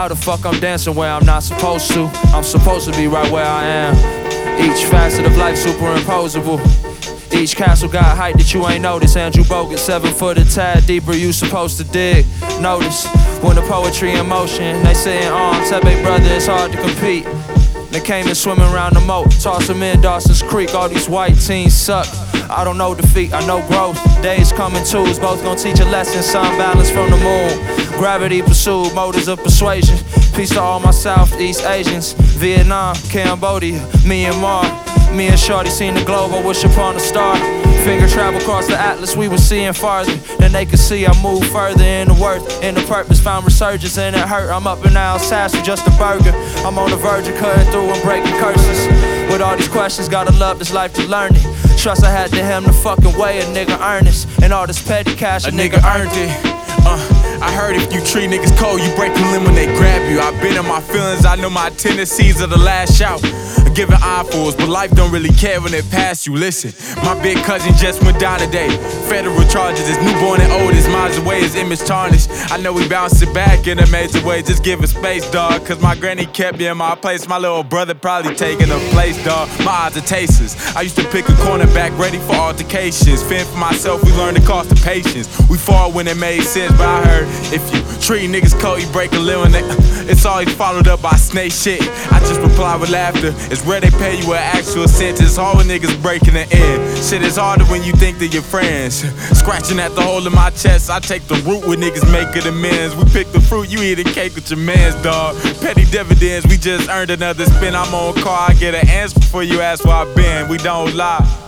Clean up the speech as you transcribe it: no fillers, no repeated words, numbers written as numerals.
How the fuck I'm dancing where I'm not supposed to? I'm supposed to be right where I am. Each facet of life superimposable. Each castle got height that you ain't noticed. Andrew Bogut, 7 foot a tad deeper, you supposed to dig. Notice when the poetry in motion, they say in arms, tell big brother it's hard to compete. They came in swimming around the moat, toss them in Dawson's Creek. All these white teens suck. I don't know defeat, I know growth. Days coming twos, both gon' teach a lesson. Sun balance from the moon. Gravity pursued, motives of persuasion. Peace to all my Southeast Asians. Vietnam, Cambodia, Myanmar. Me and Shorty seen the globe, I wish upon a star. Finger travel across the atlas, we were seeing farther than they could see. I moved further in the worth, in the purpose, found resurgence and it hurt. I'm up in Alsace with just a burger. I'm on the verge of cutting through and breaking curses. With all these questions, gotta love this life to learn it. Trust I had to him the fucking way a nigga earnest. And all this petty cash, a nigga earned it. I heard if you treat niggas cold, you break them when they grab you. I've been in my feelings, I know my tendencies are the last shout. Giving eyefuls, but life don't really care when it pass you. Listen, my big cousin just went down today. Federal charges, his newborn and oldest, miles away, his image tarnished. I know we bounced it back in a major way, just give it space, dog. Cause my granny kept me in my place, my little brother probably taking a place, dog. My eyes are tasters, I used to pick a cornerback ready for altercations. Fend for myself, we learned the cost of patience. We fought when it made sense, but I heard if you treat niggas cold, you break a limb. It's always followed up by snake shit. I just reply with laughter. It's where they pay you an actual sentence. All the niggas breaking the end. Shit is harder when you think they're your friends. Scratching at the hole in my chest, I take the root when niggas making amends. We pick the fruit, you eating cake with your mans, dog. Petty dividends, we just earned another spin. I'm on call, I get an answer before you ask where I been. We don't lie.